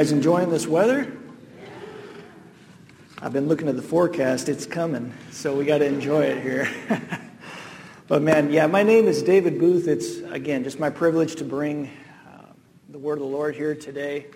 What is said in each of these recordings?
guys enjoying this weather? I've been looking at the forecast. It's coming, so we got to enjoy it here. But man, yeah, my name is David Booth. It's, again, just my privilege to bring the word of the Lord here today.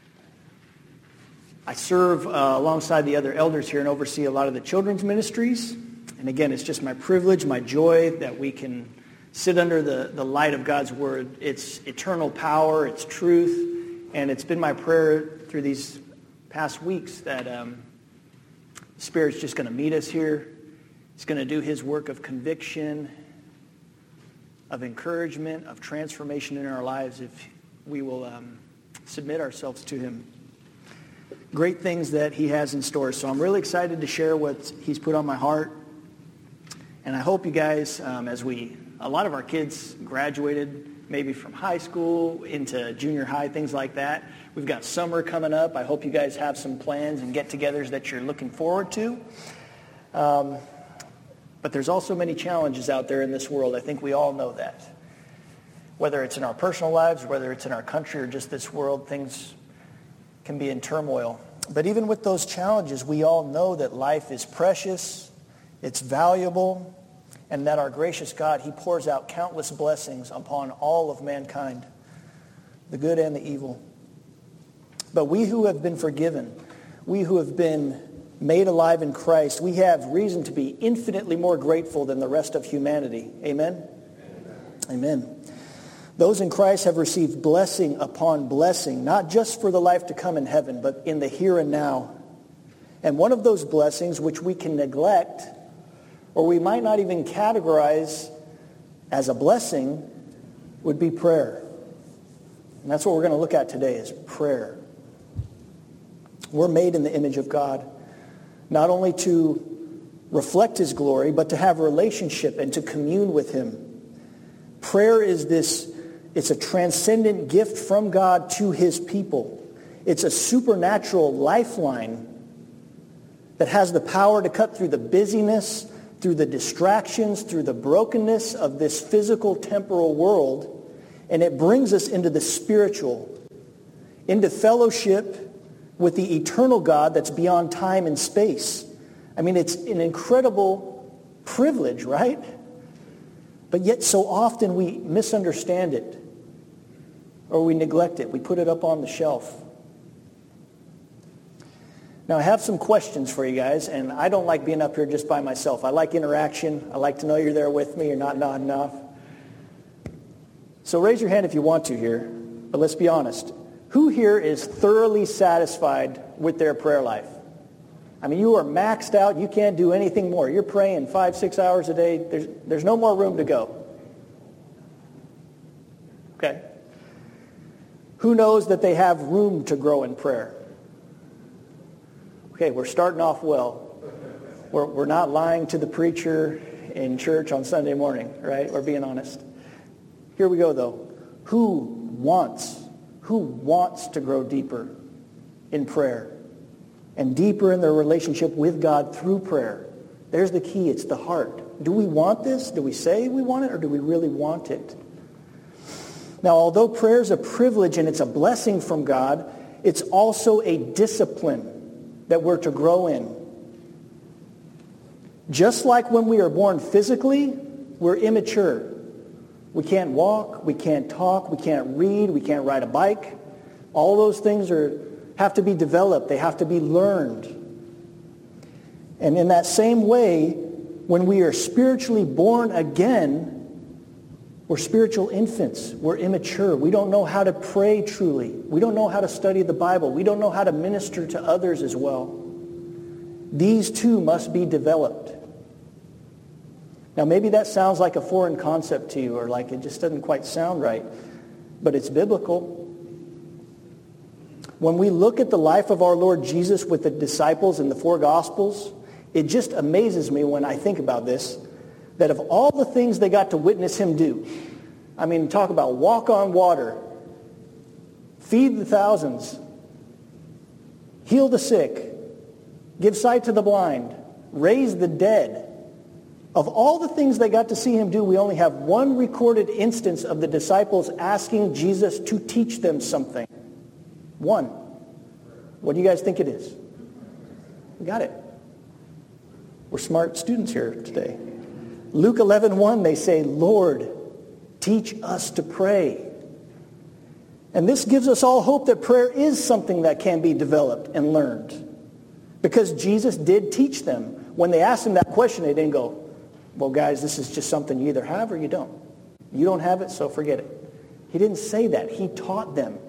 I serve alongside the other elders here and oversee a lot of the children's ministries. And again, it's just my privilege, my joy that we can sit under the light of God's word. It's eternal power, it's truth, and it's been my prayer through these past weeks that the Spirit's just going to meet us here. It's going to do his work of conviction, of encouragement, of transformation in our lives if we will submit ourselves to him. Great things that he has in store. So I'm really excited to share what he's put on my heart. And I hope you guys, a lot of our kids graduated maybe from high school into junior high, things like that. We've got summer coming up. I hope you guys have some plans and get-togethers that you're looking forward to. But there's also many challenges out there in this world. I think we all know that. Whether it's in our personal lives, whether it's in our country or just this world, things can be in turmoil. But even with those challenges, we all know that life is precious, it's valuable, and that our gracious God, he pours out countless blessings upon all of mankind, the good and the evil. But we who have been forgiven, we who have been made alive in Christ, we have reason to be infinitely more grateful than the rest of humanity. Amen? Amen. Those in Christ have received blessing upon blessing, not just for the life to come in heaven, but in the here and now. And one of those blessings which we can neglect, or we might not even categorize as a blessing, would be prayer. And that's what we're going to look at today, is prayer. We're made in the image of God, not only to reflect his glory, but to have a relationship and to commune with him. Prayer is it's a transcendent gift from God to his people. It's a supernatural lifeline that has the power to cut through the busyness, through the distractions, through the brokenness of this physical temporal world, and it brings us into the spiritual, into fellowship with the eternal God that's beyond time and space. I mean, it's an incredible privilege, right? But yet so often we misunderstand it, or we neglect it. We put it up on the shelf. Now, I have some questions for you guys, and I don't like being up here just by myself. I like interaction. I like to know you're there with me. You're not nodding off. So raise your hand if you want to here, but let's be honest. Who here is thoroughly satisfied with their prayer life? I mean, you are maxed out. You can't do anything more. You're praying 5-6 hours a day. There's no more room to go. Okay. Who knows that they have room to grow in prayer? Okay, we're starting off well. We're not lying to the preacher in church on Sunday morning, right? We're being honest. Here we go, though. Who wants to grow deeper in prayer and deeper in their relationship with God through prayer? There's the key. It's the heart. Do we want this? Do we say we want it, or do we really want it? Now, although prayer is a privilege and it's a blessing from God, it's also a discipline that we're to grow in. Just like when we are born physically, we're immature. We can't walk, we can't talk, we can't read, we can't ride a bike. All those things have to be developed. They have to be learned. And in that same way, when we are spiritually born again, we're spiritual infants. We're immature. We don't know how to pray truly. We don't know how to study the Bible. We don't know how to minister to others as well. These too must be developed. Now, maybe that sounds like a foreign concept to you, or like it just doesn't quite sound right, but it's biblical. When we look at the life of our Lord Jesus with the disciples in the 4 Gospels, it just amazes me when I think about this, that of all the things they got to witness him do, I mean, talk about walk on water, feed the thousands, heal the sick, give sight to the blind, raise the dead. Of all the things they got to see him do, we only have one recorded instance of the disciples asking Jesus to teach them something. One. What do you guys think it is? We got it. We're smart students here today. Luke 11:1, they say, Lord, teach us to pray. And this gives us all hope that prayer is something that can be developed and learned. Because Jesus did teach them. When they asked him that question, they didn't go, well, guys, this is just something you either have or you don't. You don't have it, so forget it. He didn't say that. He taught them.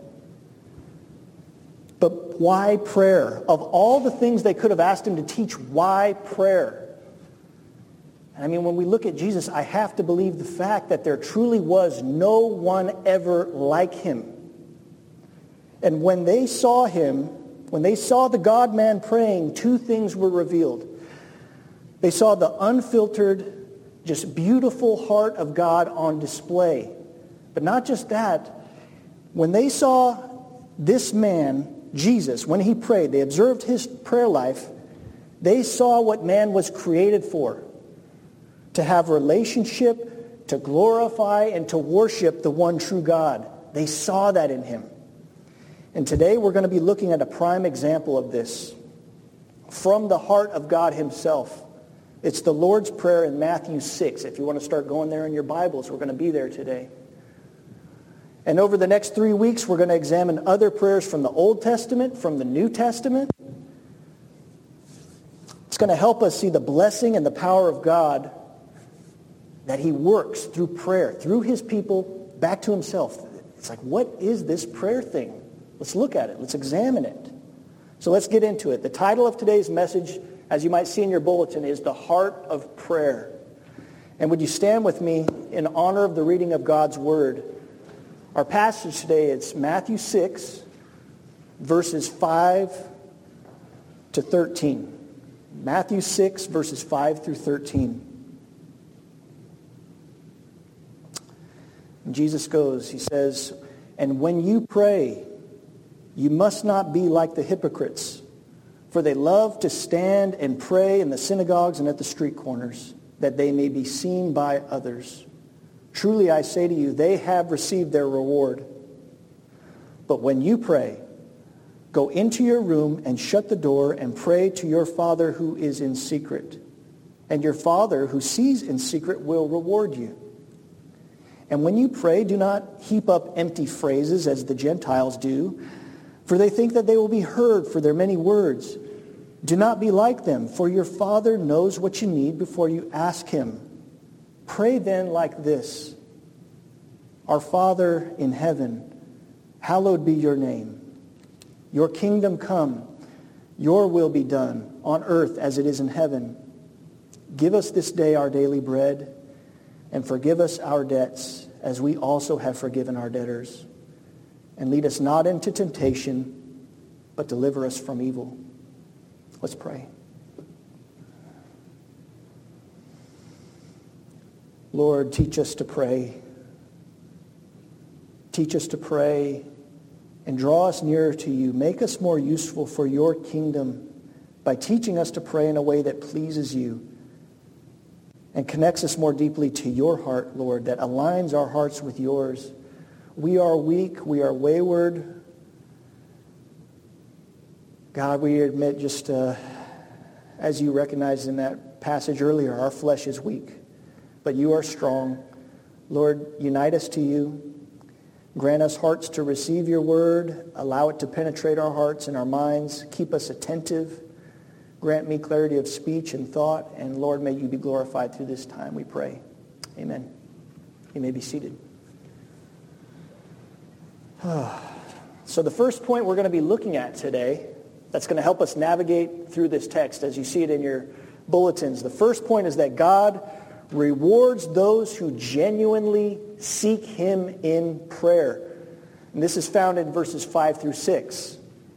But why prayer? Of all the things they could have asked him to teach, why prayer? I mean, when we look at Jesus, I have to believe the fact that there truly was no one ever like him. And when they saw him, when they saw the God-man praying, two things were revealed. They saw the unfiltered, just beautiful heart of God on display. But not just that. When they saw this man, Jesus, when he prayed, they observed his prayer life, they saw what man was created for. To have relationship, to glorify, and to worship the one true God. They saw that in him. And today we're going to be looking at a prime example of this from the heart of God himself. It's the Lord's Prayer in Matthew 6. If you want to start going there in your Bibles, we're going to be there today. And over the next 3 weeks, we're going to examine other prayers from the Old Testament, from the New Testament. It's going to help us see the blessing and the power of God that he works through prayer, through his people, back to himself. It's like, what is this prayer thing? Let's look at it. Let's examine it. So let's get into it. The title of today's message, as you might see in your bulletin, is The Heart of Prayer. And would you stand with me in honor of the reading of God's Word? Our passage today is Matthew 6, verses 5 to 13. Matthew 6, verses 5 through 13. And Jesus goes, he says, and when you pray, you must not be like the hypocrites, for they love to stand and pray in the synagogues and at the street corners, that they may be seen by others. Truly I say to you, they have received their reward. But when you pray, go into your room and shut the door and pray to your Father who is in secret. And your Father who sees in secret will reward you. And when you pray, do not heap up empty phrases as the Gentiles do, for they think that they will be heard for their many words. Do not be like them, for your Father knows what you need before you ask him. Pray then like this. Our Father in heaven, hallowed be your name. Your kingdom come, your will be done on earth as it is in heaven. Give us this day our daily bread, and forgive us our debts as we also have forgiven our debtors. And lead us not into temptation, but deliver us from evil. Let's pray. Lord, teach us to pray. Teach us to pray and draw us nearer to you. Make us more useful for your kingdom by teaching us to pray in a way that pleases you and connects us more deeply to your heart, Lord, that aligns our hearts with yours. We are weak. We are wayward. God, we admit just as you recognized in that passage earlier, our flesh is weak, but you are strong. Lord, unite us to you. Grant us hearts to receive your word. Allow it to penetrate our hearts and our minds. Keep us attentive. Grant me clarity of speech and thought. And Lord, may you be glorified through this time, we pray. Amen. You may be seated. So the first point we're going to be looking at today that's going to help us navigate through this text as you see it in your bulletins. The first point is that God rewards those who genuinely seek him in prayer. And this is found in verses 5 through 6.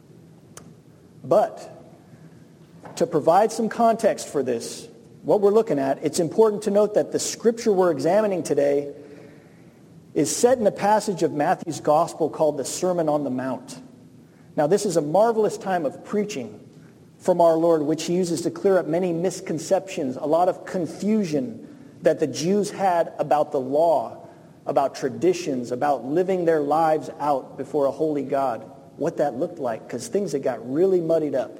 But to provide some context for this, what we're looking at, it's important to note that the scripture we're examining today is set in a passage of Matthew's gospel called the Sermon on the Mount. Now, this is a marvelous time of preaching from our Lord, which he uses to clear up many misconceptions, a lot of confusion that the Jews had about the law, about traditions, about living their lives out before a holy God. what that looked like because things had got really muddied up.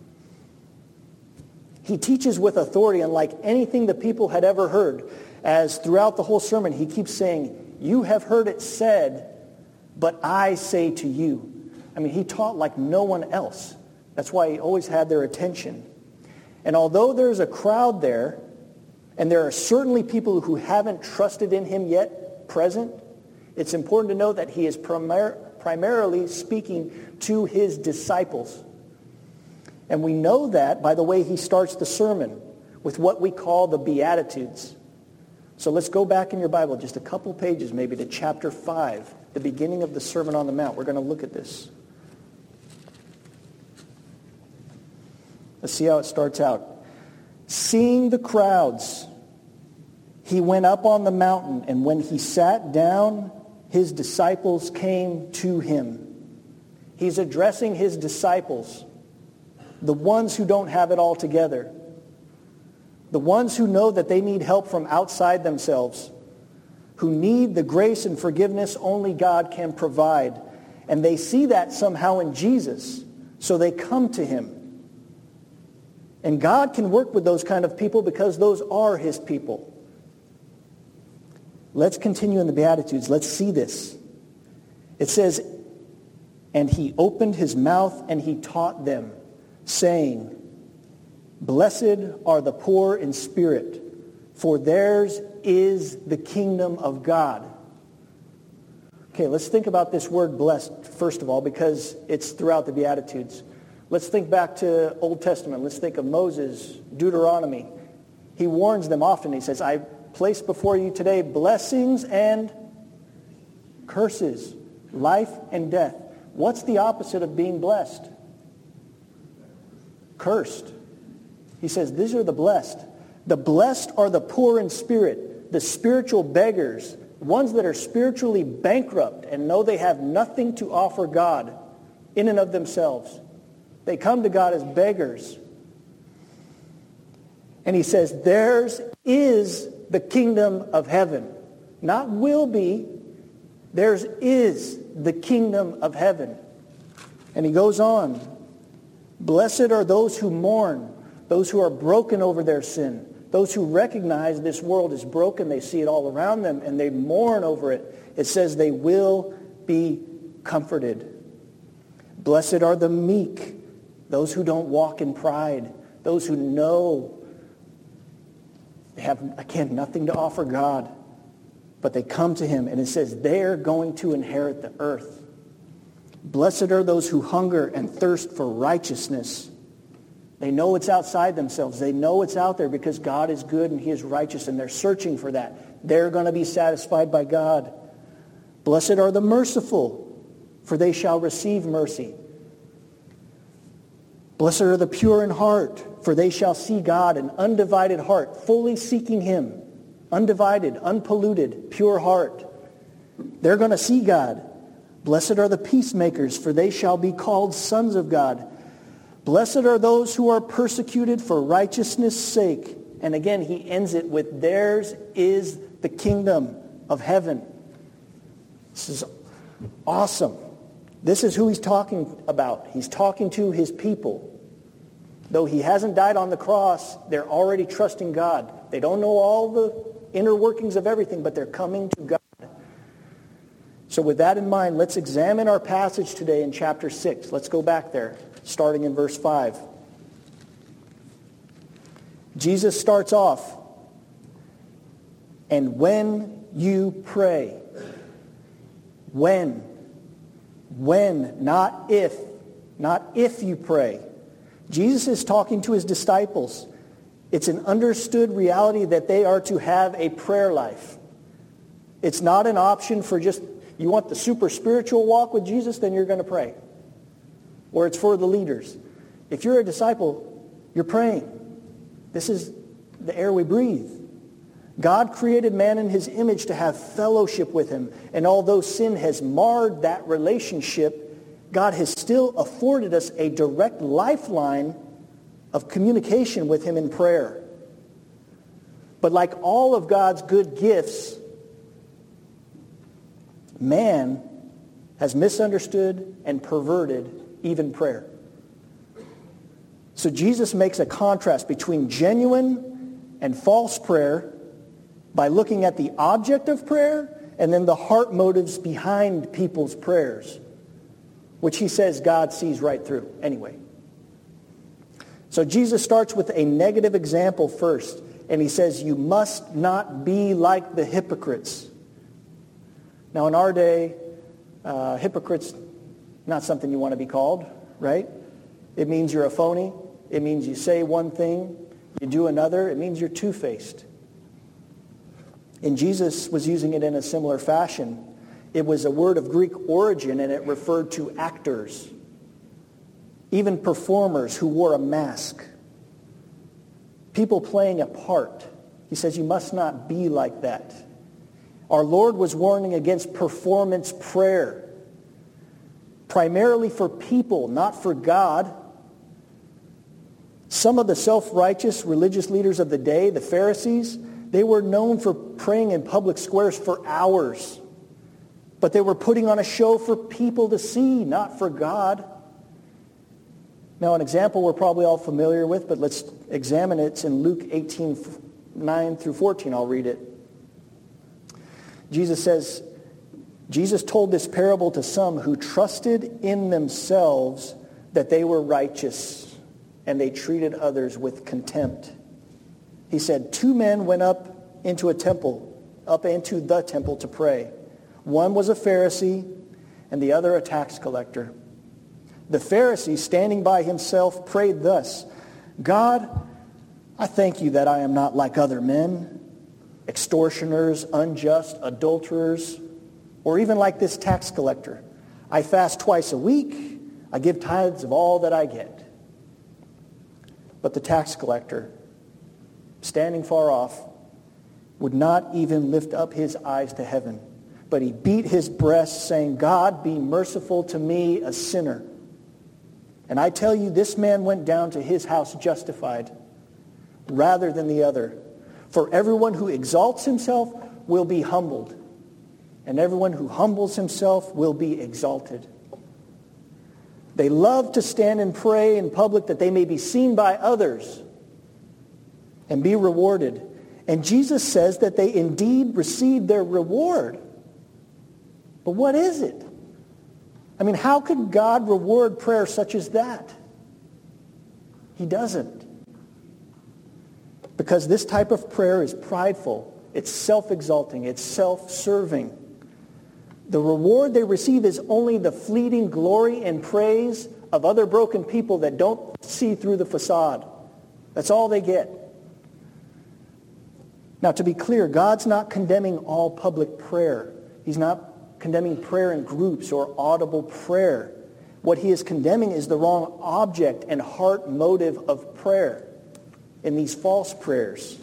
He teaches with authority unlike anything the people had ever heard, as throughout the whole sermon he keeps saying, you have heard it said, but I say to you. I mean, he taught like no one else. That's why he always had their attention. And although there's a crowd there, and there are certainly people who haven't trusted in him yet present, it's important to note that he is primarily speaking to his disciples. And we know that by the way he starts the sermon with what we call the Beatitudes. So let's go back in your Bible just a couple pages maybe to chapter 5, the beginning of the Sermon on the Mount. We're going to look at this. Let's see how it starts out. Seeing the crowds, he went up on the mountain, and when he sat down, his disciples came to him. He's addressing his disciples, the ones who don't have it all together, the ones who know that they need help from outside themselves, who need the grace and forgiveness only God can provide. And they see that somehow in Jesus, so they come to him. And God can work with those kind of people because those are his people. Let's continue in the Beatitudes. Let's see this. It says, and he opened his mouth and he taught them, saying, blessed are the poor in spirit, for theirs is the kingdom of God. Okay, let's think about this word blessed, first of all, because it's throughout the Beatitudes. Let's think back to Old Testament. Let's think of Moses, Deuteronomy. He warns them often. He says, I place before you today blessings and curses, life and death. What's the opposite of being blessed? Cursed. He says, these are the blessed. The blessed are the poor in spirit, the spiritual beggars, ones that are spiritually bankrupt and know they have nothing to offer God in and of themselves. They come to God as beggars. And he says, theirs is the kingdom of heaven. Not will be, theirs is the kingdom of heaven. And he goes on, blessed are those who mourn, those who are broken over their sin, those who recognize this world is broken, they see it all around them, and they mourn over it. It says they will be comforted. Blessed are the meek, those who don't walk in pride, those who know they have, again, nothing to offer God, but they come to him, and it says they're going to inherit the earth. Blessed are those who hunger and thirst for righteousness. They know it's outside themselves. They know it's out there because God is good and he is righteous, and they're searching for that. They're going to be satisfied by God. Blessed are the merciful, for they shall receive mercy. Blessed are the pure in heart, for they shall see God. An undivided heart, fully seeking him. Undivided, unpolluted, pure heart. They're going to see God. Blessed are the peacemakers, for they shall be called sons of God. Blessed are those who are persecuted for righteousness' sake. And again, he ends it with, theirs is the kingdom of heaven. This is awesome. This is who he's talking about. He's talking to his people. Though he hasn't died on the cross, they're already trusting God. They don't know all the inner workings of everything, but they're coming to God. So with that in mind, let's examine our passage today in chapter 6. Let's go back there, starting in verse 5. Jesus starts off, and when you pray, when, not if you pray. Jesus is talking to his disciples. It's an understood reality that they are to have a prayer life. It's not an option for just, you want the super spiritual walk with Jesus, then you're going to pray. Or it's for the leaders. If you're a disciple, you're praying. This is the air we breathe. God created man in his image to have fellowship with him. And although sin has marred that relationship, God has still afforded us a direct lifeline of communication with him in prayer. But like all of God's good gifts, man has misunderstood and perverted even prayer. So Jesus makes a contrast between genuine and false prayer by looking at the object of prayer and then the heart motives behind people's prayers, which he says God sees right through anyway. So Jesus starts with a negative example first, and he says, you must not be like the hypocrites. Now in our day, hypocrites, not something you want to be called, right? It means you're a phony. It means you say one thing, you do another. It means you're two-faced. And Jesus was using it in a similar fashion. It was a word of Greek origin, and it referred to actors, even performers who wore a mask, people playing a part. He says you must not be like that. Our Lord was warning against performance prayer, primarily for people, not for God. Some of the self-righteous religious leaders of the day, the Pharisees, they were known for praying in public squares for hours. But they were putting on a show for people to see, not for God. Now, an example we're probably all familiar with, but let's examine it. It's in Luke 18, 9 through 14. I'll read it. Jesus told this parable to some who trusted in themselves that they were righteous, and they treated others with contempt. He said, 2 men went up into the temple to pray. One was a Pharisee, and the other a tax collector. The Pharisee, standing by himself, prayed thus, God, I thank you that I am not like other men, extortioners, unjust, adulterers, or even like this tax collector. I fast twice a week. I give tithes of all that I get. But the tax collector, standing far off, would not even lift up his eyes to heaven, but he beat his breast, saying, God, be merciful to me, a sinner. And I tell you, this man went down to his house justified rather than the other. For everyone who exalts himself will be humbled, and everyone who humbles himself will be exalted. They love to stand and pray in public that they may be seen by others and be rewarded. And Jesus says that they indeed received their reward. But what is it? I mean, how could God reward prayer such as that? He doesn't. Because this type of prayer is prideful. It's self-exalting. It's self-serving. The reward they receive is only the fleeting glory and praise of other broken people that don't see through the facade. That's all they get. Now, to be clear, God's not condemning all public prayer. He's not condemning prayer in groups or audible prayer. What he is condemning is the wrong object and heart motive of prayer in these false prayers.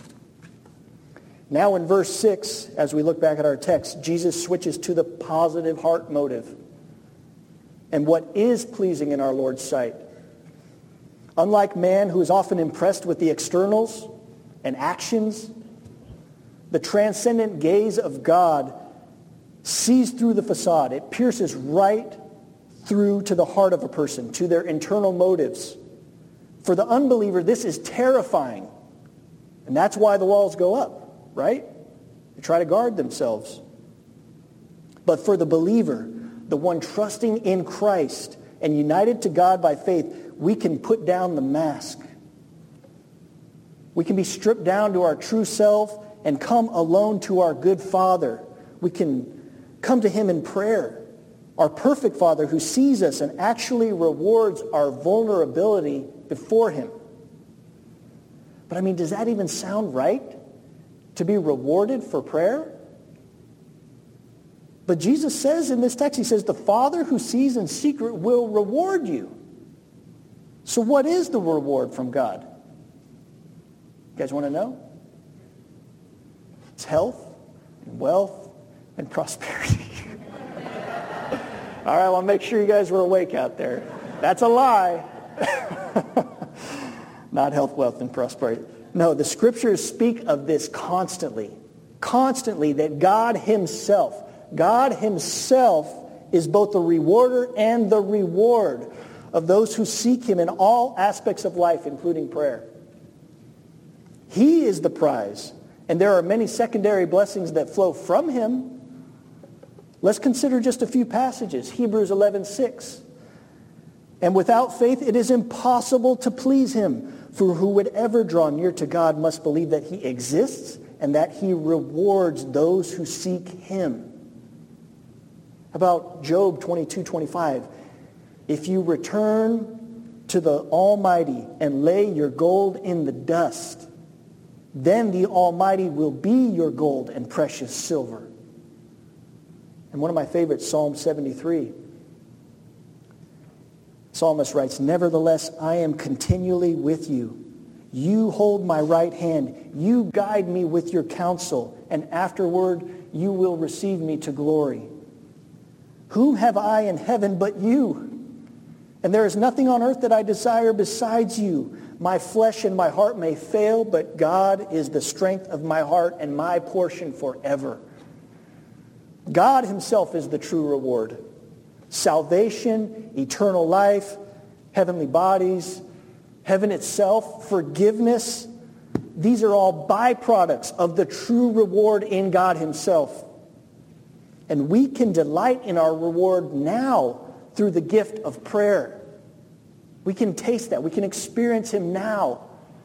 Now in verse 6, as we look back at our text, Jesus switches to the positive heart motive and what is pleasing in our Lord's sight. Unlike man, who is often impressed with the externals and actions, the transcendent gaze of God sees through the facade. It pierces right through to the heart of a person, to their internal motives. For the unbeliever, this is terrifying. And that's why the walls go up. Right? They try to guard themselves. But for the believer, the one trusting in Christ and united to God by faith, we can put down the mask. We can be stripped down to our true self and come alone to our good Father. We can come to him in prayer. Our perfect Father who sees us and actually rewards our vulnerability before him. But I mean, does that even sound right? To be rewarded for prayer? But Jesus says in this text, he says, the Father who sees in secret will reward you. So what is the reward from God? You guys want to know? It's health and wealth and prosperity. All right, I want to make sure you guys were awake out there. That's a lie. Not health, wealth, and prosperity. No, the scriptures speak of this constantly, that God himself is both the rewarder and the reward of those who seek him in all aspects of life, including prayer. He is the prize, and there are many secondary blessings that flow from him. Let's consider just a few passages. Hebrews 11:6. And without faith it is impossible to please him, for who would ever draw near to God must believe that he exists and that he rewards those who seek him. How about Job 22:25? If you return to the Almighty and lay your gold in the dust, then the Almighty will be your gold and precious silver. And one of my favorites, Psalm 73. Psalmist writes, nevertheless, I am continually with you. You hold my right hand. You guide me with your counsel, and afterward you will receive me to glory. Whom have I in heaven but you? And there is nothing on earth that I desire besides you. My flesh and my heart may fail, but God is the strength of my heart and my portion forever. God himself is the true reward. Salvation, eternal life, heavenly bodies, heaven itself, forgiveness. These are all byproducts of the true reward in God himself. And we can delight in our reward now through the gift of prayer. We can taste that. We can experience him now.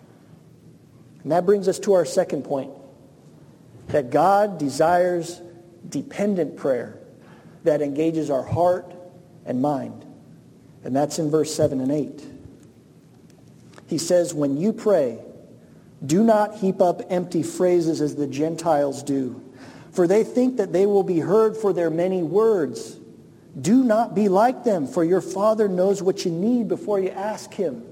And that brings us to our second point, that God desires dependent prayer that engages our heart and mind. And that's in verse 7 and 8. He says, when you pray, do not heap up empty phrases as the Gentiles do, for they think that they will be heard for their many words. Do not be like them, for your Father knows what you need before you ask him.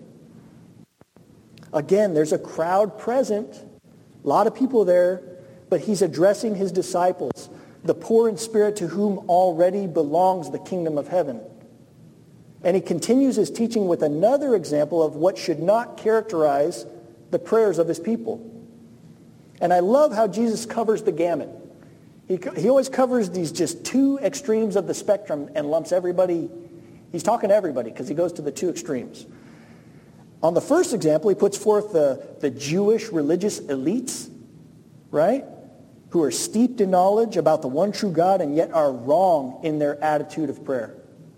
Again, there's a crowd present, a lot of people there, but he's addressing his disciples, the poor in spirit to whom already belongs the kingdom of heaven. And he continues his teaching with another example of what should not characterize the prayers of his people. And I love how Jesus covers the gamut. He always covers these just two extremes of the spectrum and lumps everybody. He's talking to everybody because he goes to the two extremes. On the first example, he puts forth the Jewish religious elites, right? Who are steeped in knowledge about the one true God and yet are wrong in their attitude of prayer.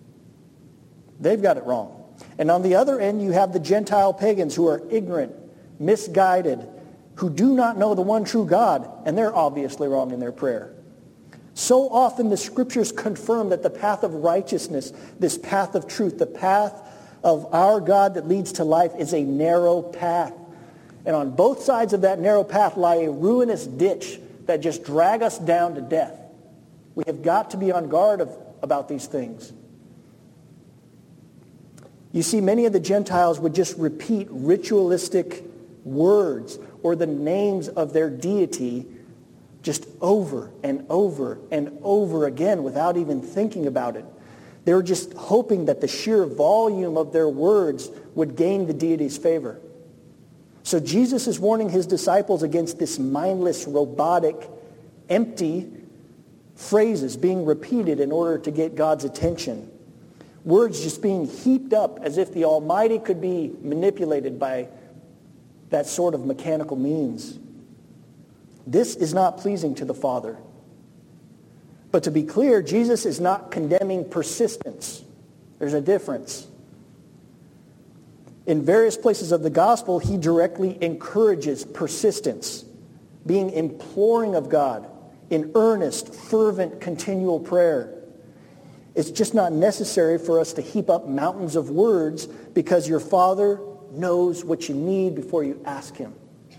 They've got it wrong. And on the other end, you have the Gentile pagans who are ignorant, misguided, who do not know the one true God, and they're obviously wrong in their prayer. So often the scriptures confirm that the path of righteousness, this path of truth, the path of our God that leads to life is a narrow path. And on both sides of that narrow path lie a ruinous ditch that just drag us down to death. We have got to be on guard about these things. You see, many of the Gentiles would just repeat ritualistic words or the names of their deity just over and over and over again without even thinking about it. They were just hoping that the sheer volume of their words would gain the deity's favor. So Jesus is warning his disciples against this mindless, robotic, empty phrases being repeated in order to get God's attention. Words just being heaped up as if the Almighty could be manipulated by that sort of mechanical means. This is not pleasing to the Father. But to be clear, Jesus is not condemning persistence. There's a difference. In various places of the gospel, he directly encourages persistence, being imploring of God in earnest, fervent, continual prayer. It's just not necessary for us to heap up mountains of words because your Father knows what you need before you ask him.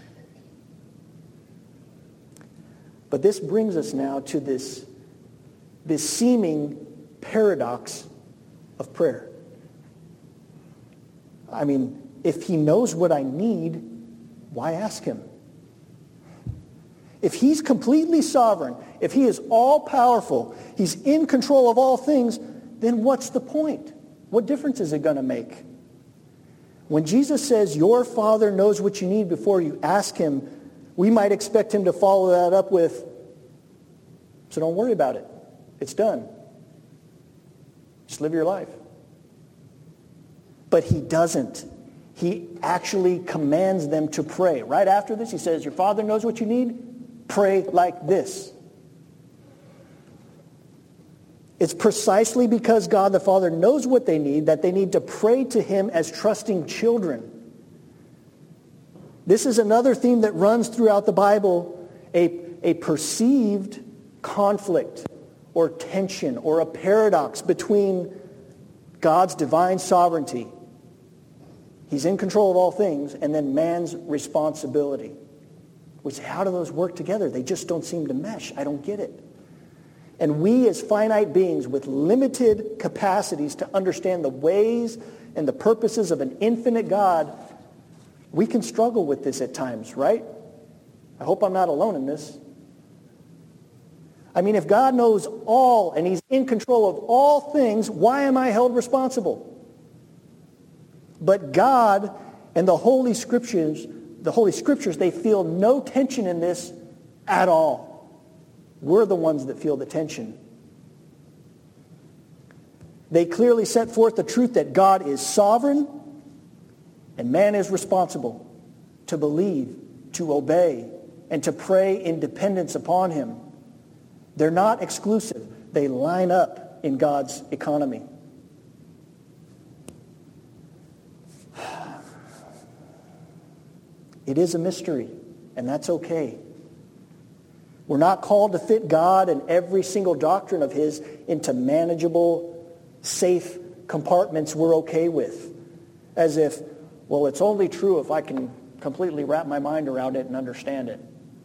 But this brings us now to this seeming paradox of prayer. I mean, if he knows what I need, why ask him? If he's completely sovereign, if he is all-powerful, he's in control of all things, then what's the point? What difference is it going to make? When Jesus says, your Father knows what you need before you ask him, we might expect him to follow that up with, so don't worry about it. It's done. Just live your life. But he doesn't. He actually commands them to pray. Right after this, he says, your Father knows what you need. Pray like this. It's precisely because God the Father knows what they need that they need to pray to him as trusting children. This is another theme that runs throughout the Bible, a perceived conflict or tension or a paradox between God's divine sovereignty. He's in control of all things, and then man's responsibility. We say, how do those work together? They just don't seem to mesh. I don't get it. And we as finite beings with limited capacities to understand the ways and the purposes of an infinite God, we can struggle with this at times, right? I hope I'm not alone in this. I mean, if God knows all and he's in control of all things, why am I held responsible? But God and the Holy Scriptures, they feel no tension in this at all. We're the ones that feel the tension. They clearly set forth the truth that God is sovereign and man is responsible to believe, to obey, and to pray in dependence upon him. They're not exclusive. They line up in God's economy. It is a mystery, and that's okay. We're not called to fit God and every single doctrine of his into manageable, safe compartments we're okay with. As if, well, it's only true if I can completely wrap my mind around it and understand it.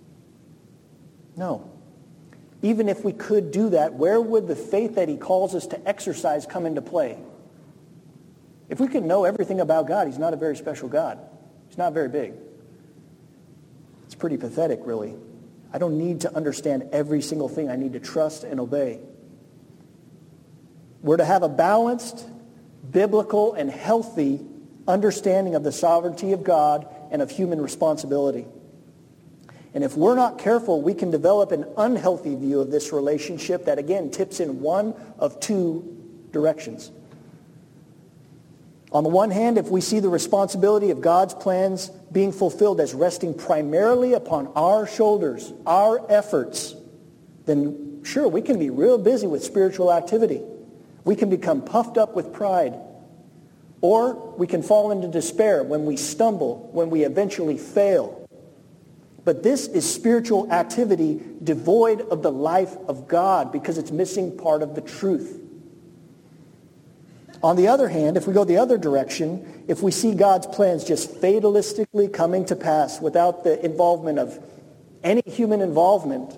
No. Even if we could do that, where would the faith that he calls us to exercise come into play? If we could know everything about God, he's not a very special God. He's not very big. It's pretty pathetic, really. I don't need to understand every single thing. I need to trust and obey. We're to have a balanced, biblical, and healthy understanding of the sovereignty of God and of human responsibility. And if we're not careful, we can develop an unhealthy view of this relationship that, again, tips in one of two directions. On the one hand, if we see the responsibility of God's plans being fulfilled as resting primarily upon our shoulders, our efforts, then sure, we can be real busy with spiritual activity. We can become puffed up with pride. Or we can fall into despair when we stumble, when we eventually fail. But this is spiritual activity devoid of the life of God because it's missing part of the truth. On the other hand, if we go the other direction, if we see God's plans just fatalistically coming to pass without the involvement of any human involvement,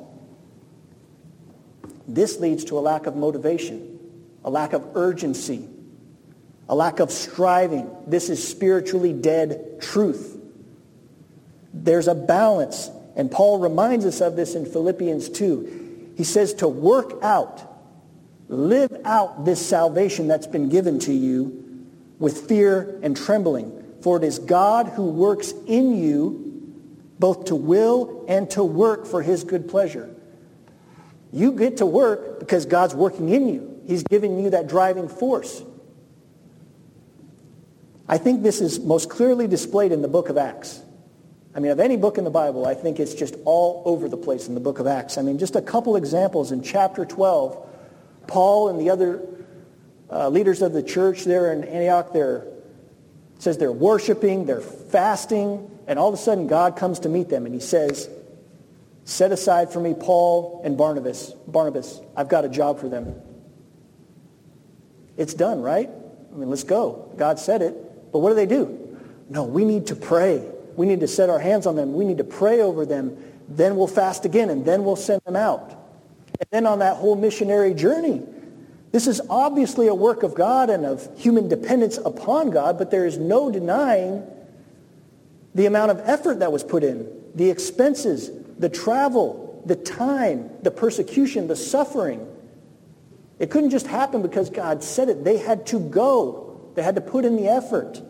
this leads to a lack of motivation, a lack of urgency, a lack of striving. This is spiritually dead truth. There's a balance, and Paul reminds us of this in Philippians 2. He says to work out, live out this salvation that's been given to you with fear and trembling. For it is God who works in you both to will and to work for his good pleasure. You get to work because God's working in you. He's giving you that driving force. I think this is most clearly displayed in the book of Acts. I mean, of any book in the Bible, I think it's just all over the place in the book of Acts. I mean, just a couple examples. In chapter 12, Paul and the other leaders of the church there in Antioch, it says they're worshiping, they're fasting, and all of a sudden God comes to meet them and he says, set aside for me Paul and Barnabas. Barnabas, I've got a job for them. It's done, right? I mean, let's go. God said it. But what do? No, we need to pray. We need to set our hands on them. We need to pray over them. Then we'll fast again, and then we'll send them out. And then on that whole missionary journey, this is obviously a work of God and of human dependence upon God, but there is no denying the amount of effort that was put in, the expenses, the travel, the time, the persecution, the suffering. It couldn't just happen because God said it. They had to go. They had to put in the effort.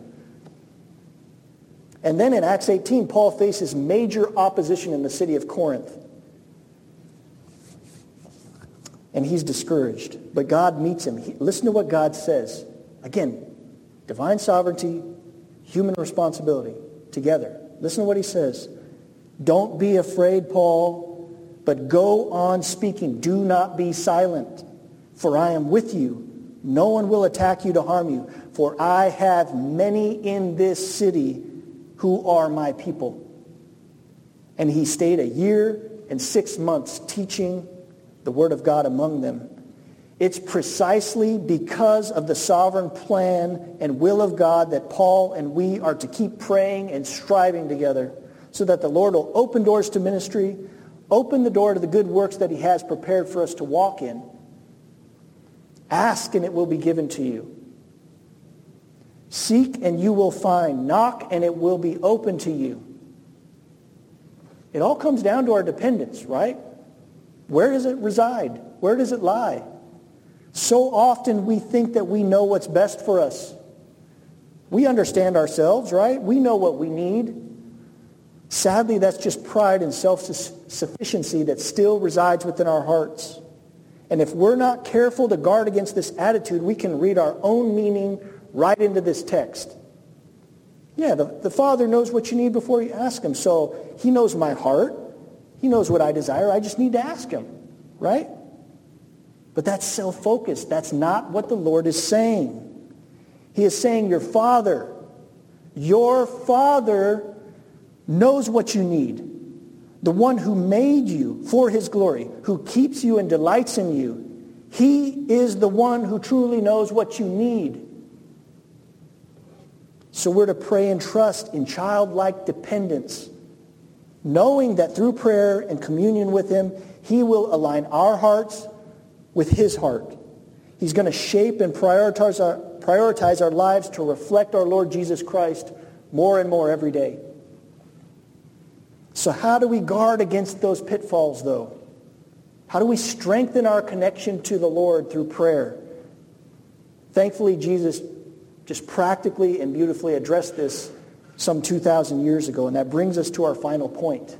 And then in Acts 18, Paul faces major opposition in the city of Corinth. and he's discouraged. But God meets him. Listen to what God says. Again, divine sovereignty, human responsibility together. Listen to what he says. Don't be afraid, Paul, but go on speaking. Do not be silent, for I am with you. No one will attack you to harm you, for I have many in this city who are my people. And he stayed 1 year and 6 months teaching the word of God among them. It's precisely because of the sovereign plan and will of God that Paul and we are to keep praying and striving together so that the Lord will open doors to ministry, open the door to the good works that he has prepared for us to walk in. Ask and it will be given to you. Seek and you will find. Knock and it will be open to you. It all comes down to our dependence, right? Where does it reside? Where does it lie? So often we think that we know what's best for us. We understand ourselves, right? We know what we need. Sadly, that's just pride and self-sufficiency that still resides within our hearts. And if we're not careful to guard against this attitude, we can read our own meaning right into this text. Yeah, the Father knows what you need before you ask him. So he knows my heart. He knows what I desire. I just need to ask him, right? But that's self-focused. That's not what the Lord is saying. He is saying your Father knows what you need. The one who made you for his glory, who keeps you and delights in you. He is the one who truly knows what you need. So we're to pray and trust in childlike dependence, knowing that through prayer and communion with him, he will align our hearts with his heart. He's going to shape and prioritize our lives to reflect our Lord Jesus Christ more and more every day. So how do we guard against those pitfalls, though? How do we strengthen our connection to the Lord through prayer? Thankfully, Jesus just practically and beautifully addressed this some 2,000 years ago, and that brings us to our final point.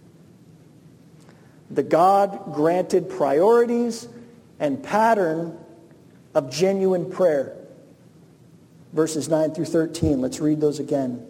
The God-granted priorities and pattern of genuine prayer. Verses 9 through 13. Let's read those again.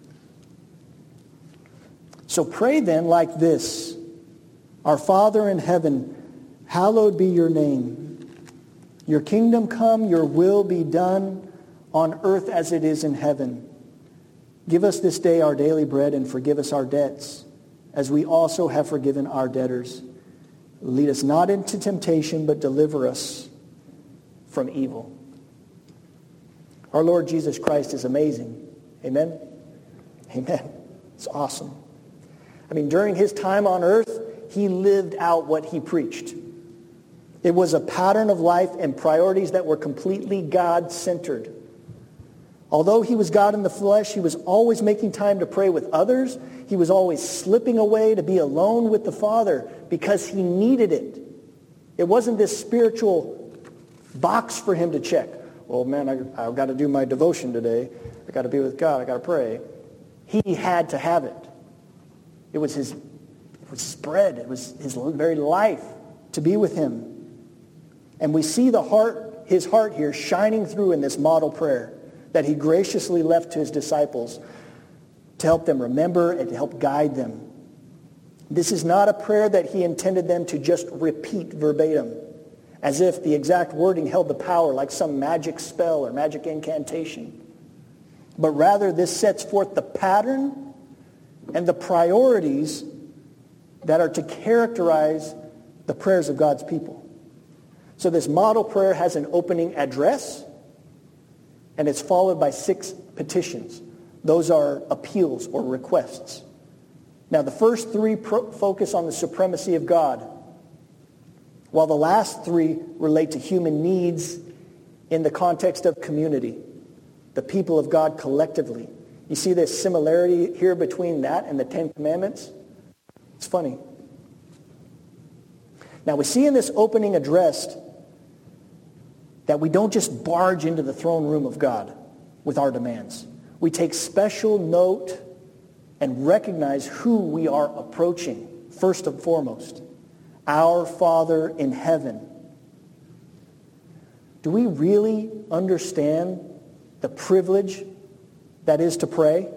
So pray then like this. Our Father in heaven, hallowed be your name. Your kingdom come, your will be done on earth as it is in heaven. Give us this day our daily bread and forgive us our debts, as we also have forgiven our debtors. Lead us not into temptation, but deliver us from evil. Our Lord Jesus Christ is amazing. Amen? Amen. It's awesome. I mean, during his time on earth, he lived out what he preached. It was a pattern of life and priorities that were completely God-centered. Although he was God in the flesh, he was always making time to pray with others. He was always slipping away to be alone with the Father because he needed it. It wasn't this spiritual box for him to check. Well, man, I've got to do my devotion today. I've got to be with God. I've got to pray. He had to have it. It was his bread. It was his very life to be with him. And we see his heart here shining through in this model prayer that he graciously left to his disciples to help them remember and to help guide them. This is not a prayer that he intended them to just repeat verbatim, as if the exact wording held the power like some magic spell or magic incantation. But rather, this sets forth the pattern and the priorities that are to characterize the prayers of God's people. So this model prayer has an opening address, and it's followed by 6 petitions. Those are appeals or requests. Now, the first 3 focus on the supremacy of God, while the last 3 relate to human needs in the context of community, the people of God collectively. You see this similarity here between that and the 10 Commandments? It's funny. Now, we see in this opening address that we don't just barge into the throne room of God with our demands. We take special note and recognize who we are approaching, first and foremost. Our Father in heaven. Do we really understand the privilege that is to pray?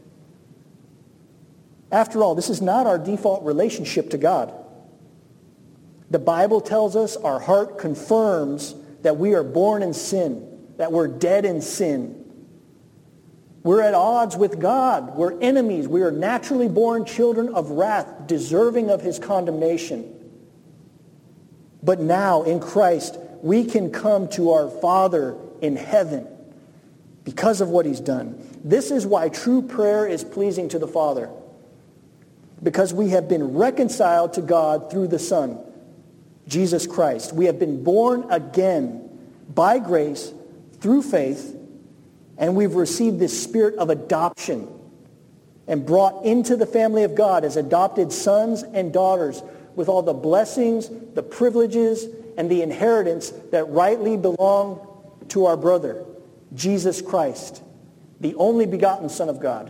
After all, this is not our default relationship to God. The Bible tells us our heart confirms that we are born in sin, that we're dead in sin. We're at odds with God. We're enemies. We are naturally born children of wrath, deserving of his condemnation. But now, in Christ, we can come to our Father in heaven because of what he's done. This is why true prayer is pleasing to the Father. Because we have been reconciled to God through the Son, Jesus Christ. We have been born again by grace through faith, and we've received this spirit of adoption and brought into the family of God as adopted sons and daughters with all the blessings, the privileges, and the inheritance that rightly belong to our brother, Jesus Christ, the only begotten Son of God.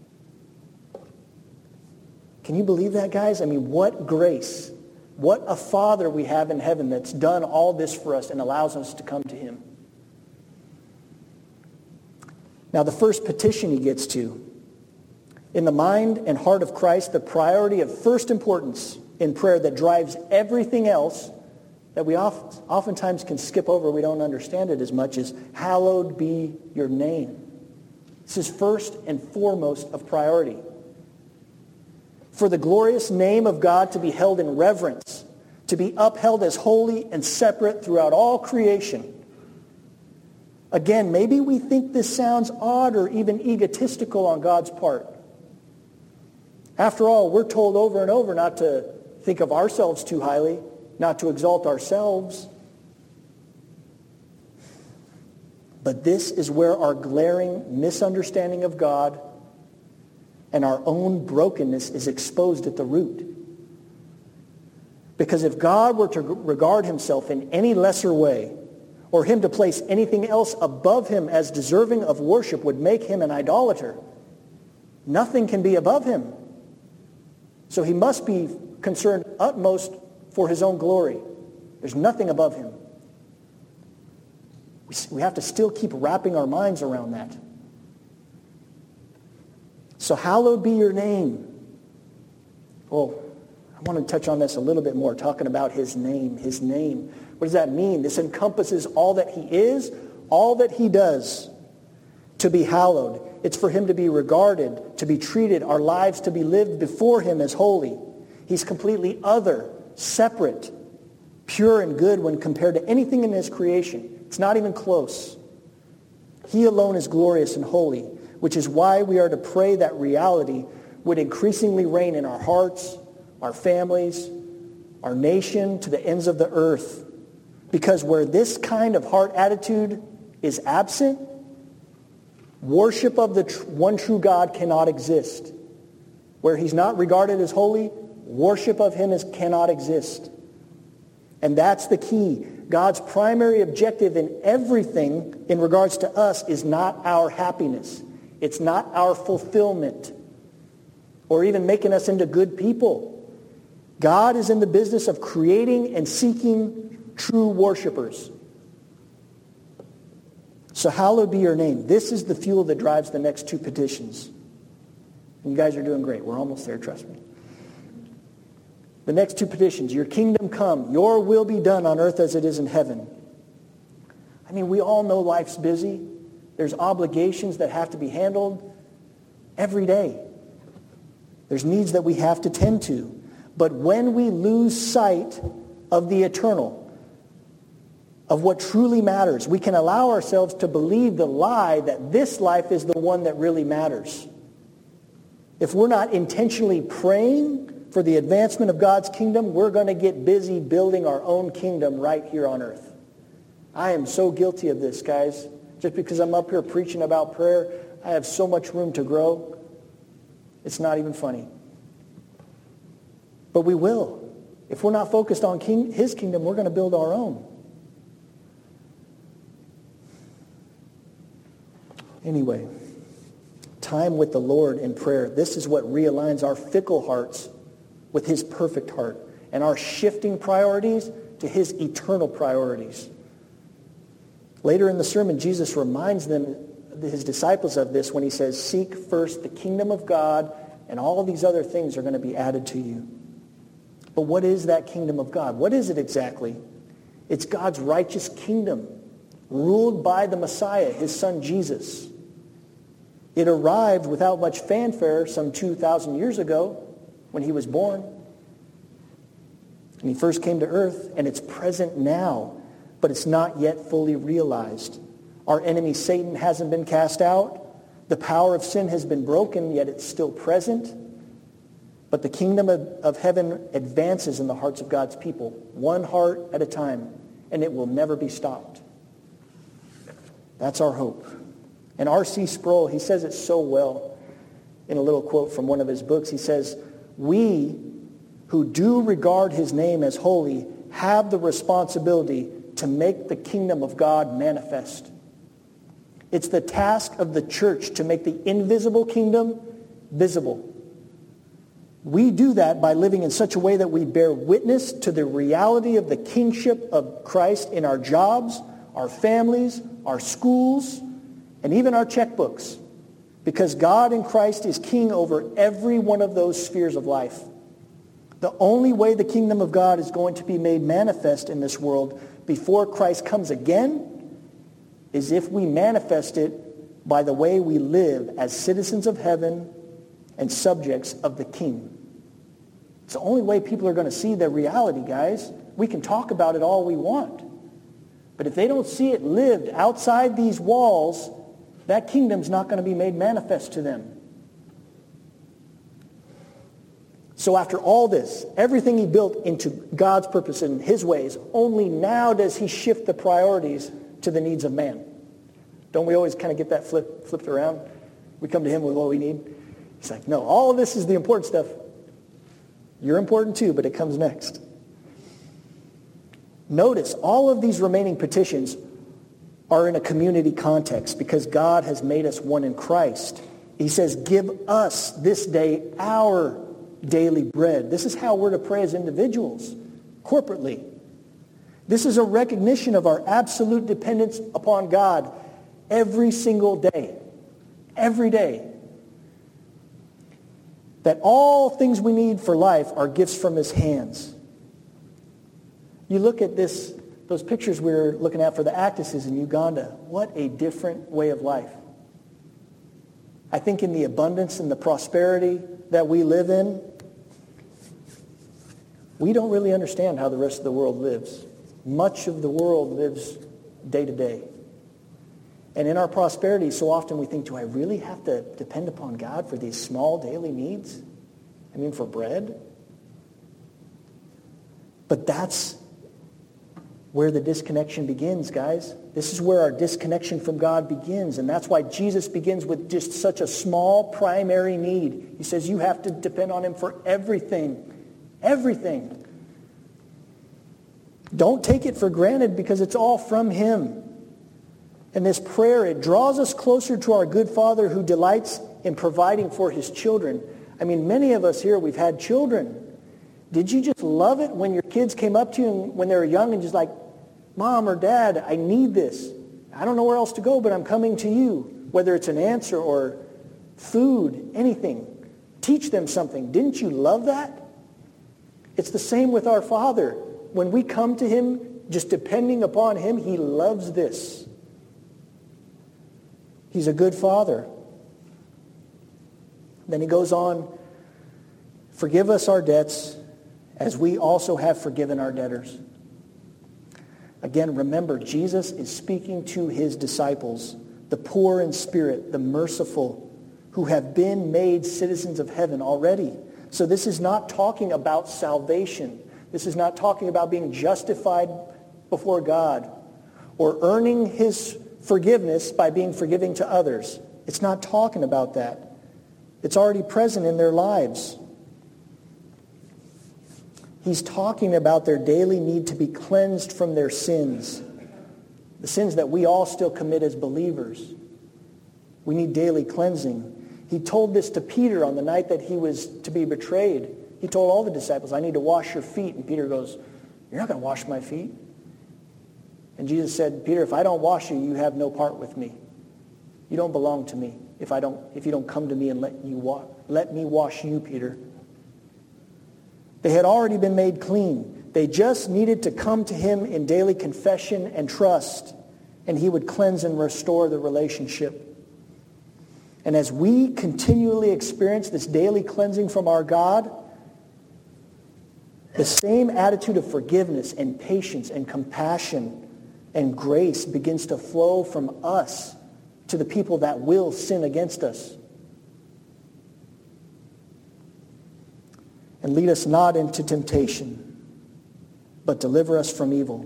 Can you believe that, guys? I mean, what grace. What a Father we have in heaven that's done all this for us and allows us to come to him. Now, the first petition he gets to. In the mind and heart of Christ, the priority of first importance in prayer that drives everything else that we oftentimes can skip over, we don't understand it as much, is hallowed be your name. This is first and foremost of priority. For the glorious name of God to be held in reverence, to be upheld as holy and separate throughout all creation. Again, maybe we think this sounds odd or even egotistical on God's part. After all, we're told over and over not to think of ourselves too highly, not to exalt ourselves. But this is where our glaring misunderstanding of God and our own brokenness is exposed at the root. Because if God were to regard himself in any lesser way, or him to place anything else above him as deserving of worship would make him an idolater, nothing can be above him. So he must be concerned utmost for his own glory. There's nothing above him. We have to still keep wrapping our minds around that. So hallowed be your name. Well, I want to touch on this a little bit more, talking about his name. His name. What does that mean? This encompasses all that he is, all that he does. To be hallowed. It's for him to be regarded, to be treated, our lives to be lived before him as holy. He's completely other, separate, pure and good when compared to anything in his creation. It's not even close. He alone is glorious and holy, which is why we are to pray that reality would increasingly reign in our hearts, our families, our nation, to the ends of the earth. Because where this kind of heart attitude is absent, worship of the one true God cannot exist. Where he's not regarded as holy, worship of him cannot exist. And that's the key. God's primary objective in everything in regards to us is not our happiness. It's not our fulfillment or even making us into good people. God is in the business of creating and seeking true worshipers. So hallowed be your name. This is the fuel that drives the next two petitions. And you guys are doing great. We're almost there, trust me. The next two petitions, your kingdom come, your will be done on earth as it is in heaven. I mean, we all know life's busy. There's obligations that have to be handled every day. There's needs that we have to tend to. But when we lose sight of the eternal, of what truly matters, we can allow ourselves to believe the lie that this life is the one that really matters. If we're not intentionally praying for the advancement of God's kingdom, we're going to get busy building our own kingdom right here on earth. I am so guilty of this, guys. Just because I'm up here preaching about prayer, I have so much room to grow. It's not even funny. But we will. If we're not focused on his kingdom, we're going to build our own. Anyway, time with the Lord in prayer. This is what realigns our fickle hearts with his perfect heart and our shifting priorities to his eternal priorities. Later in the sermon, Jesus reminds his disciples of this when he says, seek first the kingdom of God, and all these other things are going to be added to you. But what is that kingdom of God? What is it exactly? It's God's righteous kingdom, ruled by the Messiah, his son Jesus. It arrived without much fanfare some 2,000 years ago when he was born. And he first came to earth, and it's present now, but it's not yet fully realized. Our enemy Satan hasn't been cast out. The power of sin has been broken, yet it's still present. But the kingdom of heaven advances in the hearts of God's people, one heart at a time, and it will never be stopped. That's our hope. And R.C. Sproul, he says it so well in a little quote from one of his books. He says, we who do regard his name as holy have the responsibility to make the kingdom of God manifest. It's the task of the church to make the invisible kingdom visible. We do that by living in such a way that we bear witness to the reality of the kingship of Christ in our jobs, our families, our schools, and even our checkbooks. Because God in Christ is king over every one of those spheres of life. The only way the kingdom of God is going to be made manifest in this world before Christ comes again is if we manifest it by the way we live as citizens of heaven and subjects of the King. It's the only way people are going to see the reality, guys. We can talk about it all we want. But if they don't see it lived outside these walls, that kingdom's not going to be made manifest to them. So after all this, everything he built into God's purpose and his ways, only now does he shift the priorities to the needs of man. Don't we always kind of get that flipped around? We come to him with what we need. He's like, no, all of this is the important stuff. You're important too, but it comes next. Notice, all of these remaining petitions are in a community context because God has made us one in Christ. He says, give us this day our daily bread. This is how we're to pray as individuals, corporately. This is a recognition of our absolute dependence upon God every single day. Every day. That all things we need for life are gifts from his hands. You look at those pictures we were looking at for the Actuses in Uganda. What a different way of life. I think in the abundance and the prosperity that we live in, we don't really understand how the rest of the world lives. Much of the world lives day to day. And in our prosperity, so often we think, do I really have to depend upon God for these small daily needs? I mean, for bread? But that's where the disconnection begins, guys. This is where our disconnection from God begins. And that's why Jesus begins with just such a small primary need. He says you have to depend on him for everything. Everything. Don't take it for granted because it's all from him. And this prayer, it draws us closer to our good Father who delights in providing for his children. I mean, many of us here, we've had children. Did you just love it when your kids came up to you when they were young and just like, Mom or Dad, I need this. I don't know where else to go, but I'm coming to you. Whether it's an answer or food, anything. Teach them something. Didn't you love that? It's the same with our Father. When we come to him, just depending upon him, he loves this. He's a good Father. Then he goes on, forgive us our debts as we also have forgiven our debtors. Again, remember, Jesus is speaking to his disciples, the poor in spirit, the merciful, who have been made citizens of heaven already. So this is not talking about salvation. This is not talking about being justified before God or earning his forgiveness by being forgiving to others. It's not talking about that. It's already present in their lives. He's talking about their daily need to be cleansed from their sins. The sins that we all still commit as believers. We need daily cleansing. He told this to Peter on the night that he was to be betrayed. He told all the disciples, I need to wash your feet. And Peter goes, you're not going to wash my feet. And Jesus said, Peter, if I don't wash you, you have no part with me. You don't belong to me if you don't come to me and let me wash you, Peter. They had already been made clean. They just needed to come to him in daily confession and trust, and he would cleanse and restore the relationship. And as we continually experience this daily cleansing from our God, the same attitude of forgiveness and patience and compassion and grace begins to flow from us to the people that will sin against us. And lead us not into temptation, but deliver us from evil.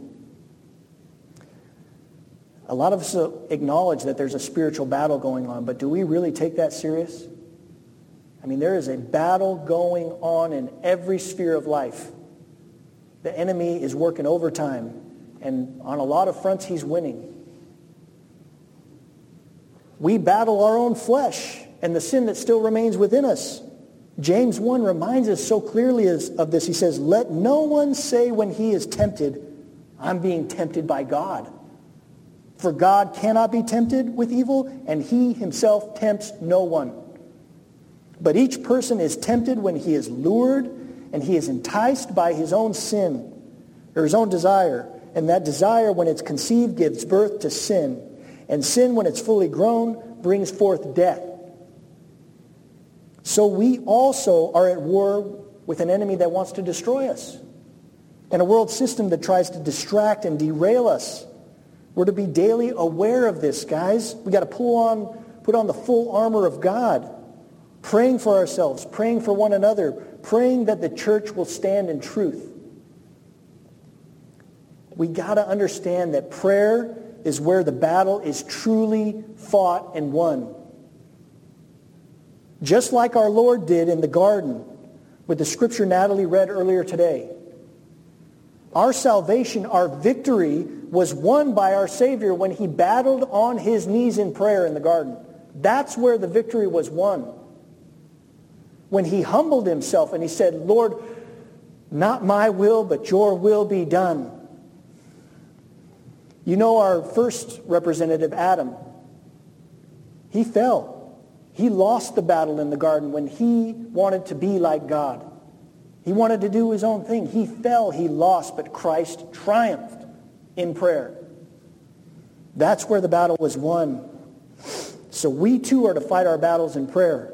A lot of us acknowledge that there's a spiritual battle going on, but do we really take that serious? I mean, there is a battle going on in every sphere of life. The enemy is working overtime, and on a lot of fronts, he's winning. We battle our own flesh and the sin that still remains within us. James 1 reminds us so clearly of this. He says, let no one say when he is tempted, I'm being tempted by God. For God cannot be tempted with evil, and he himself tempts no one. But each person is tempted when he is lured, and he is enticed by his own sin, or his own desire. And that desire, when it's conceived, gives birth to sin. And sin, when it's fully grown, brings forth death. So we also are at war with an enemy that wants to destroy us, and a world system that tries to distract and derail us. We're to be daily aware of this, guys. We got to put on the full armor of God, praying for ourselves, praying for one another, praying that the church will stand in truth. We got to understand that prayer is where the battle is truly fought and won. Just like our Lord did in the garden with the scripture Natalie read earlier today. Our salvation, our victory, was won by our Savior when he battled on his knees in prayer in the garden. That's where the victory was won. When he humbled himself and he said, Lord, not my will, but your will be done. You know, our first representative, Adam, he fell. He lost the battle in the garden when he wanted to be like God. He wanted to do his own thing. He fell, he lost, but Christ triumphed in prayer. That's where the battle was won. So we too are to fight our battles in prayer.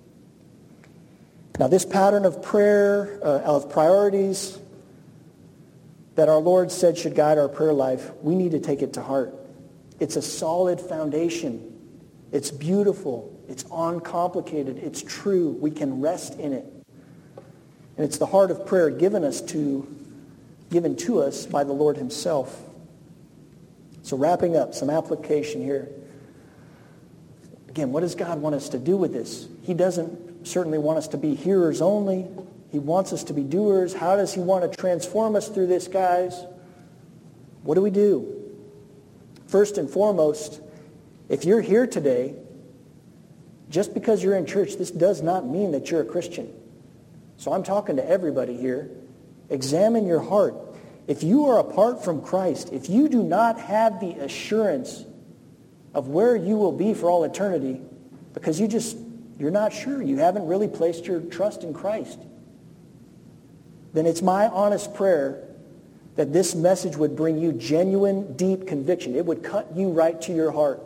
Now this pattern of prayer, of priorities that our Lord said should guide our prayer life, we need to take it to heart. It's a solid foundation. It's beautiful. It's uncomplicated. It's true. We can rest in it. And it's the heart of prayer given to us by the Lord himself. So wrapping up, some application here. Again, what does God want us to do with this? He doesn't certainly want us to be hearers only. He wants us to be doers. How does he want to transform us through this, guys? What do we do? First and foremost, if you're here today, just because you're in church, this does not mean that you're a Christian. So I'm talking to everybody here. Examine your heart. If you are apart from Christ, if you do not have the assurance of where you will be for all eternity, because you're not sure, you haven't really placed your trust in Christ, then it's my honest prayer that this message would bring you genuine, deep conviction. It would cut you right to your heart.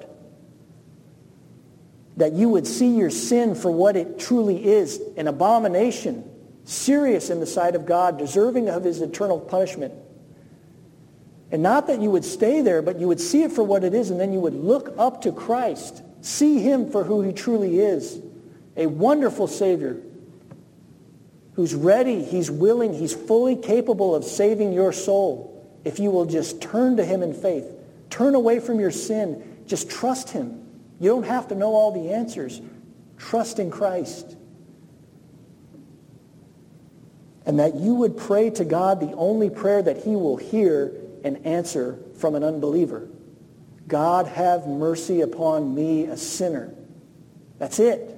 That you would see your sin for what it truly is, an abomination, serious in the sight of God, deserving of his eternal punishment. And not that you would stay there, but you would see it for what it is, and then you would look up to Christ, see him for who he truly is, a wonderful Savior who's ready, he's willing, he's fully capable of saving your soul if you will just turn to him in faith. Turn away from your sin. Just trust him. You don't have to know all the answers. Trust in Christ. And that you would pray to God the only prayer that he will hear and answer from an unbeliever. God, have mercy upon me, a sinner. That's it.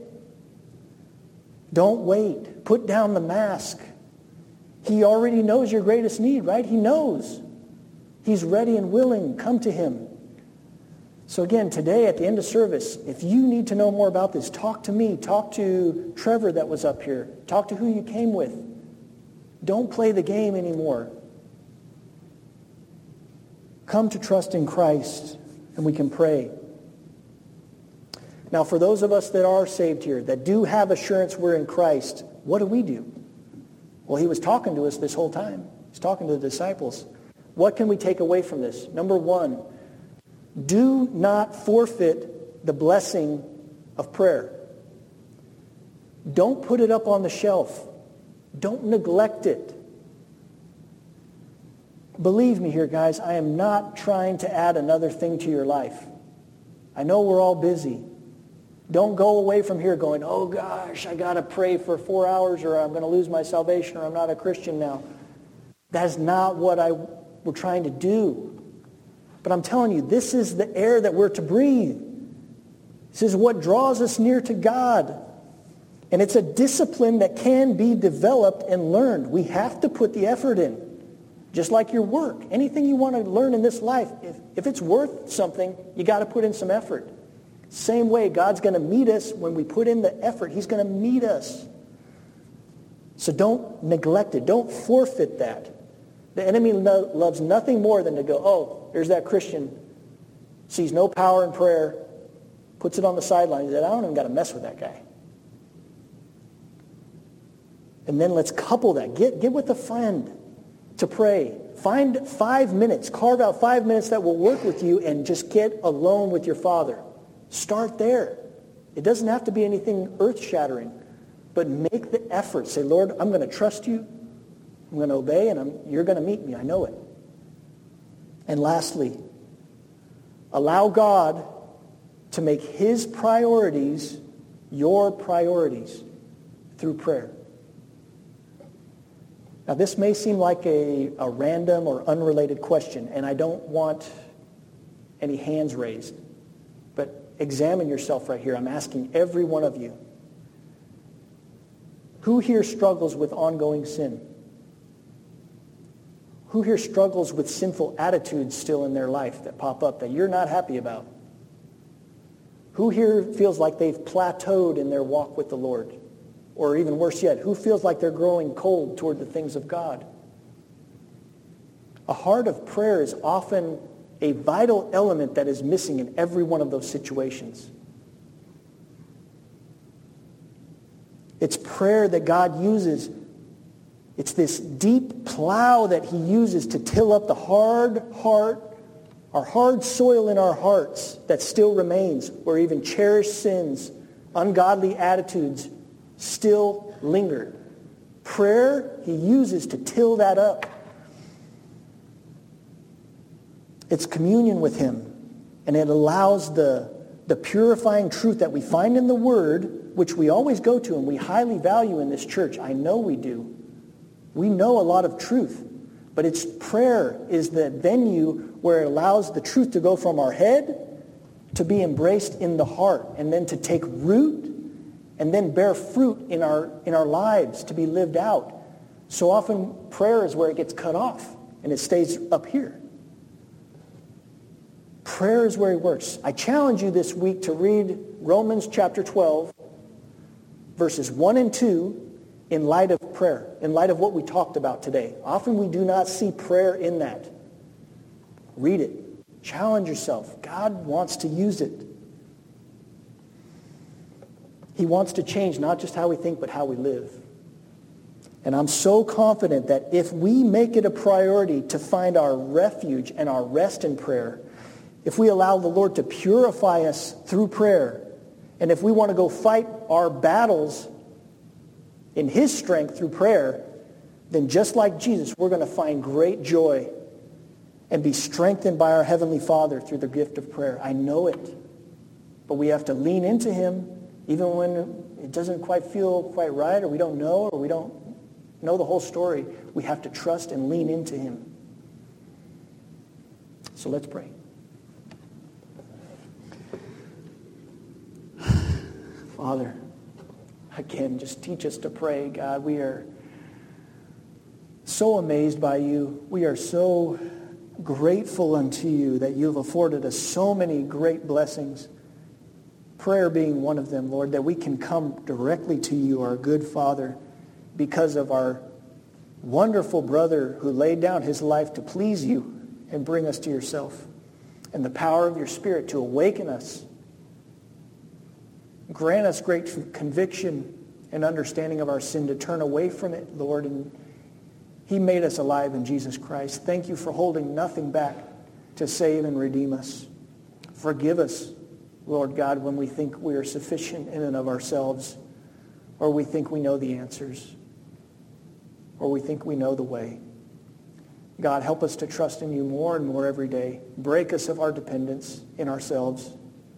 Don't wait. Put down the mask. He already knows your greatest need, right? He knows. He's ready and willing. Come to him. So again, today at the end of service, if you need to know more about this, talk to me. Talk to Trevor that was up here. Talk to who you came with. Don't play the game anymore. Come to trust in Christ, and we can pray. Now, for those of us that are saved here, that do have assurance we're in Christ, what do? Well, he was talking to us this whole time. He's talking to the disciples. What can we take away from this? Number one, do not forfeit the blessing of prayer. Don't put it up on the shelf. Don't neglect it. Believe me here, guys, I am not trying to add another thing to your life. I know we're all busy. Don't go away from here going, oh gosh, I got to pray for 4 hours or I'm going to lose my salvation or I'm not a Christian now. That's not what we're trying to do. But I'm telling you, this is the air that we're to breathe. This is what draws us near to God. And it's a discipline that can be developed and learned. We have to put the effort in. Just like your work. Anything you want to learn in this life, if it's worth something, you got to put in some effort. Same way, God's going to meet us when we put in the effort. He's going to meet us. So don't neglect it. Don't forfeit that. The enemy loves nothing more than to go, oh, there's that Christian, sees no power in prayer, puts it on the sideline. He said, I don't even got to mess with that guy. And then let's couple that. Get with a friend to pray. Find 5 minutes. Carve out 5 minutes that will work with you and just get alone with your Father. Start there. It doesn't have to be anything earth-shattering, but make the effort. Say, Lord, I'm going to trust you. I'm going to obey, and you're going to meet me. I know it. And lastly, allow God to make his priorities your priorities through prayer. Now, this may seem like a random or unrelated question, and I don't want any hands raised. But examine yourself right here. I'm asking every one of you. Who here struggles with ongoing sin? Who here struggles with sinful attitudes still in their life that pop up that you're not happy about? Who here feels like they've plateaued in their walk with the Lord? Or even worse yet, who feels like they're growing cold toward the things of God? A heart of prayer is often a vital element that is missing in every one of those situations. It's prayer that God uses. It's this deep plow that he uses to till up the hard heart, our hard soil in our hearts that still remains, where even cherished sins, ungodly attitudes still linger. Prayer he uses to till that up. It's communion with him, and it allows the purifying truth that we find in the Word, which we always go to and we highly value in this church. I know we do. We know a lot of truth, but it's prayer is the venue where it allows the truth to go from our head to be embraced in the heart, and then to take root and then bear fruit in our lives to be lived out. So often prayer is where it gets cut off and it stays up here. Prayer is where he works. I challenge you this week to read Romans chapter 12, verses 1 and 2 in light of prayer, in light of what we talked about today. Often we do not see prayer in that. Read it. Challenge yourself. God wants to use it. He wants to change not just how we think, but how we live. And I'm so confident that if we make it a priority to find our refuge and our rest in prayer, if we allow the Lord to purify us through prayer, and if we want to go fight our battles in his strength through prayer, then just like Jesus, we're going to find great joy and be strengthened by our Heavenly Father through the gift of prayer. I know it. But we have to lean into him even when it doesn't quite feel quite right, or we don't know, or we don't know the whole story. We have to trust and lean into him. So let's pray. Father, again, just teach us to pray, God. We are so amazed by you. We are so grateful unto you that you have afforded us so many great blessings, prayer being one of them, Lord, that we can come directly to you, our good Father, because of our wonderful brother who laid down his life to please you and bring us to yourself, and the power of your Spirit to awaken us. Grant us great conviction and understanding of our sin to turn away from it, Lord. And he made us alive in Jesus Christ. Thank you for holding nothing back to save and redeem us. Forgive us, Lord God, when we think we are sufficient in and of ourselves, or we think we know the answers, or we think we know the way. God, help us to trust in you more and more every day. Break us of our dependence in ourselves.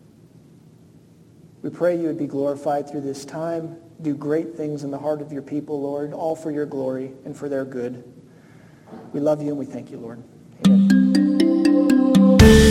We pray you would be glorified through this time. Do great things in the heart of your people, Lord, all for your glory and for their good. We love you and we thank you, Lord. Amen.